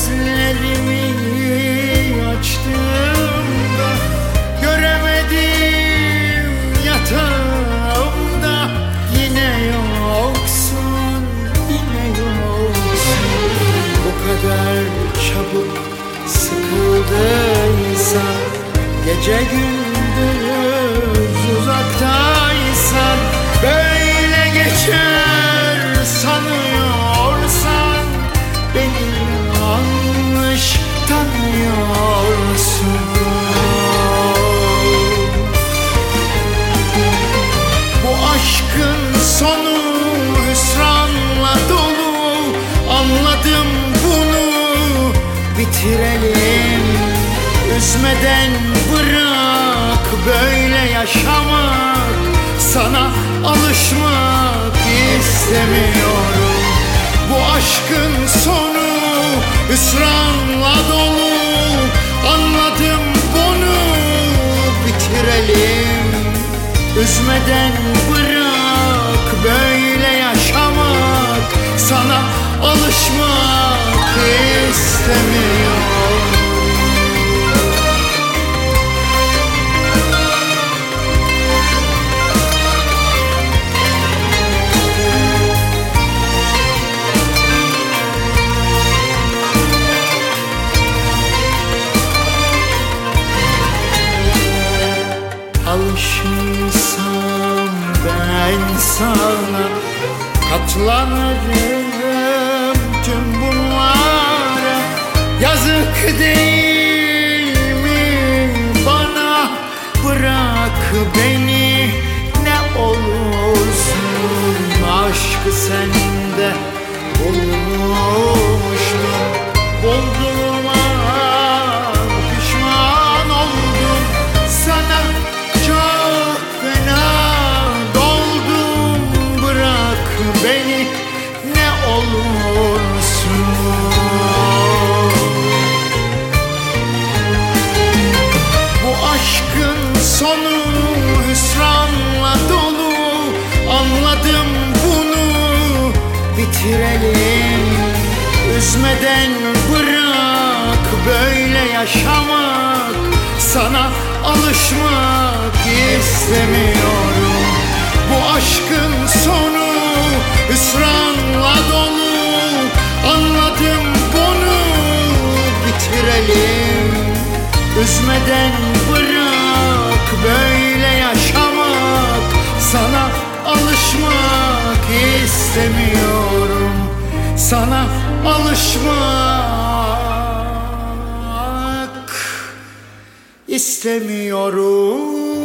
Gözlerimi açtığımda göremedim yatağımda. Yine yoksun, yine yoksun. Bu kadar çabuk sıkıldıysan, gece gündüz uzaktaysan, böyle geçer sanıyorsan beni yanlış tanıyorsun. Bu aşkın sonu hüsranla dolu, anladım bunu, bitirelim. Üzmeden bırak böyle yaşamak, sana alışmak istemiyorum. Bu aşkın sonu hüsranla dolu, anladım bunu, bitirelim. Üzmeden bırak böyle yaşamak, sana alışmak istemiyorum. Alışırsam ben sana, katlanırım tüm bunlara. Yazık değil mi bana? Bırak beni ne olursun. Aşkı sende bulmuştum, bulduğuma pişman oldum. Sana çok fena doldum. Bırak beni ne olursun. Bu aşkın sonu hüsranla dolu, anladım bunu, bitirelim. Üzmeden bırak böyle yaşamak, sana alışmak istemiyorum. Bu aşkın sonu hüsranla dolu, anladım bunu, bitirelim. Üzmeden bırak böyle yaşamak, sana alışmak istemiyorum. Sana alışmak istemiyorum.